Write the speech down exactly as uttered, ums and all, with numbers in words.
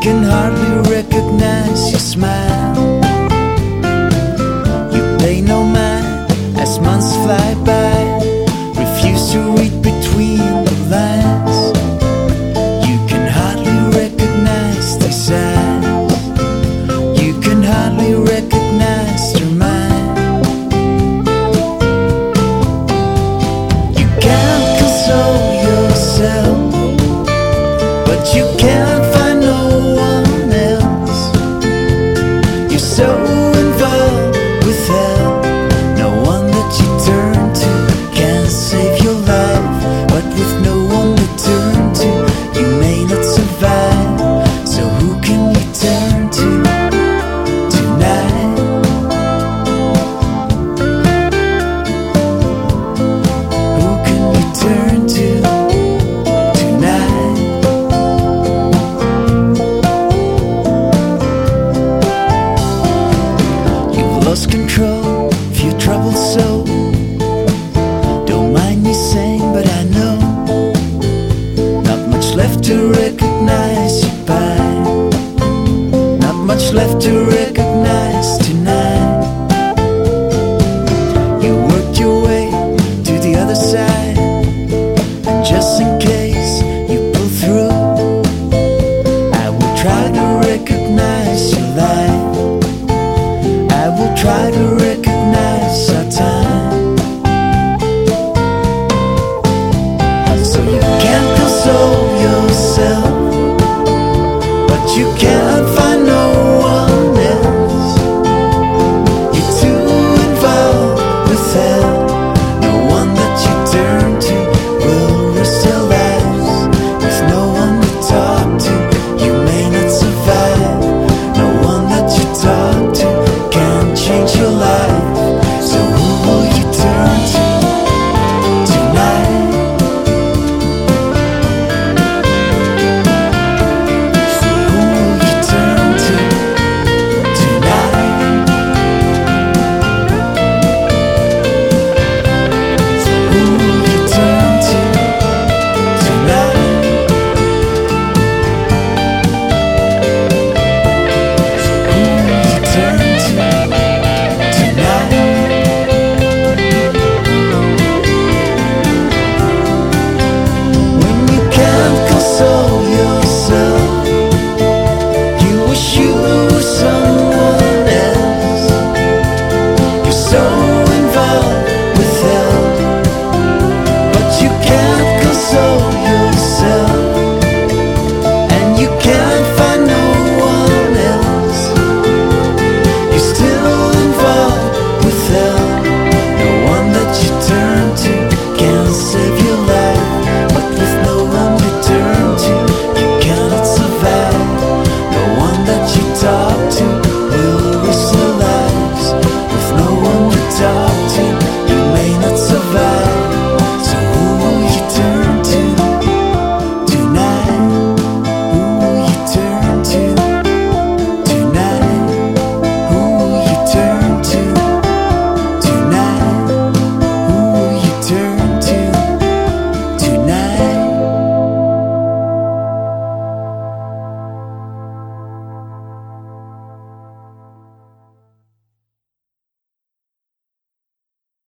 can hardly recognize your smile. You pay no mind as months fly by, refuse to read between the lines. You can hardly recognize these eyes. You can hardly recognize your mind. You can't console yourself, but you can't find no one else. You're so involved with hell, no one that you turn to can save your life. But with no one to turn to, you may not survive. So who can you turn to tonight? Who can you turn to tonight? You've lost control of your troubled soul. Don't mind me saying, but I know not much left to recognize you by. Not much left to recognize